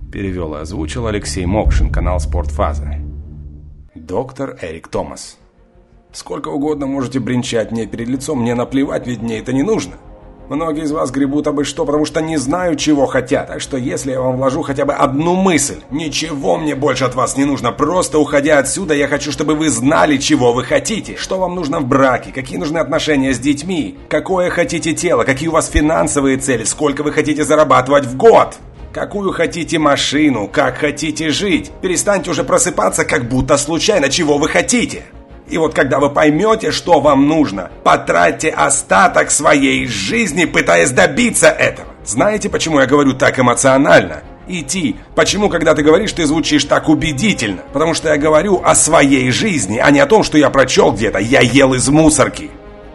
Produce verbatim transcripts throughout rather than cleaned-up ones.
Перевел и озвучил Алексей Мокшин, канал «Спортфаза». Доктор Эрик Томас. Сколько угодно можете бренчать мне перед лицом, мне наплевать, ведь мне это не нужно. Многие из вас гребут абы что, потому что не знают, чего хотят. Так что если я вам вложу хотя бы одну мысль, ничего мне больше от вас не нужно. Просто уходя отсюда, я хочу, чтобы вы знали, чего вы хотите. Что вам нужно в браке, какие нужны отношения с детьми, какое хотите тело, какие у вас финансовые цели, сколько вы хотите зарабатывать в год. Какую хотите машину, как хотите жить. Перестаньте уже просыпаться, как будто случайно, чего вы хотите. И вот когда вы поймете, что вам нужно, потратьте остаток своей жизни, пытаясь добиться этого. Знаете, почему я говорю так эмоционально? Идти. Почему, когда ты говоришь, ты звучишь так убедительно? Потому что я говорю о своей жизни, а не о том, что я прочел где-то. Я ел из мусорки.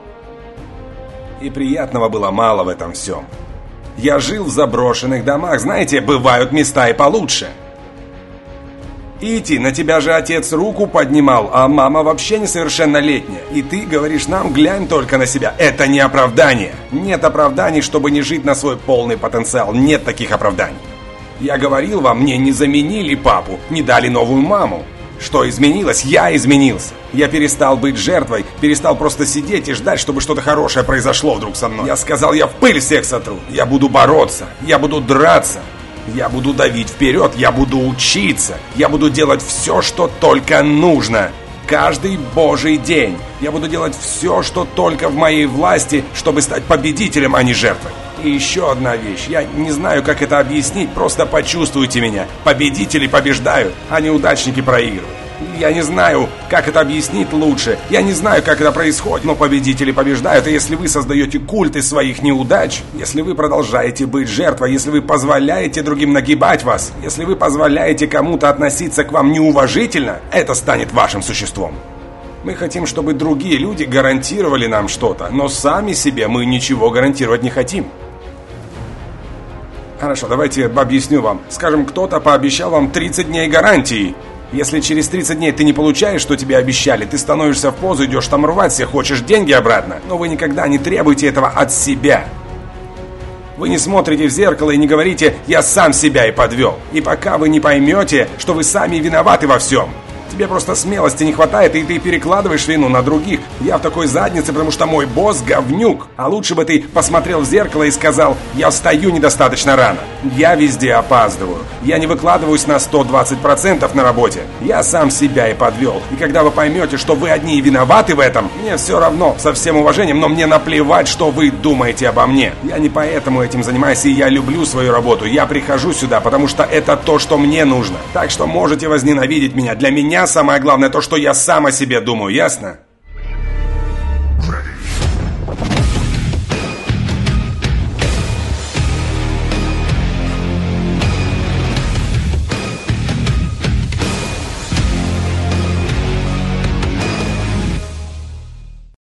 И приятного было мало в этом всем. Я жил в заброшенных домах. Знаете, бывают места и получше. Ити, на тебя же отец руку поднимал, а мама вообще несовершеннолетняя. И ты говоришь нам, глянь только на себя. Это не оправдание. Нет оправданий, чтобы не жить на свой полный потенциал. Нет таких оправданий. Я говорил вам, мне не заменили папу, не дали новую маму. Что изменилось? Я изменился. Я перестал быть жертвой, перестал просто сидеть и ждать, чтобы что-то хорошее произошло вдруг со мной. Я сказал, я в пыль всех сотру. Я буду бороться, я буду драться. Я буду давить вперед, я буду учиться. Я буду делать все, что только нужно. Каждый божий день. Я буду делать все, что только в моей власти, чтобы стать победителем, а не жертвой. И еще одна вещь. Я не знаю, как это объяснить, просто почувствуйте меня. Победители побеждают, а неудачники проигрывают. Я не знаю, как это объяснить лучше. Я не знаю, как это происходит, но победители побеждают. И если вы создаете культ из своих неудач, если вы продолжаете быть жертвой, если вы позволяете другим нагибать вас, если вы позволяете кому-то относиться к вам неуважительно, это станет вашим существом. Мы хотим, чтобы другие люди гарантировали нам что-то, но сами себе мы ничего гарантировать не хотим. Хорошо, давайте объясню вам. Скажем, кто-то пообещал вам тридцать дней гарантии. Если через тридцать дней ты не получаешь, что тебе обещали, ты становишься в позу, идешь там рваться, хочешь деньги обратно. Но вы никогда не требуете этого от себя. Вы не смотрите в зеркало и не говорите «я сам себя и подвел». И пока вы не поймете, что вы сами виноваты во всем, тебе просто смелости не хватает, и ты перекладываешь вину на других. Я в такой заднице, потому что мой босс говнюк. А лучше бы ты посмотрел в зеркало и сказал «я встаю недостаточно рано». Я везде опаздываю. Я не выкладываюсь на сто двадцать процентов на работе. Я сам себя и подвел. И когда вы поймете, что вы одни и виноваты в этом, мне все равно, со всем уважением, но мне наплевать, что вы думаете обо мне. Я не поэтому этим занимаюсь, и я люблю свою работу. Я прихожу сюда, потому что это то, что мне нужно. Так что можете возненавидеть меня. Для меня самое главное то, что я сам о себе думаю, ясно?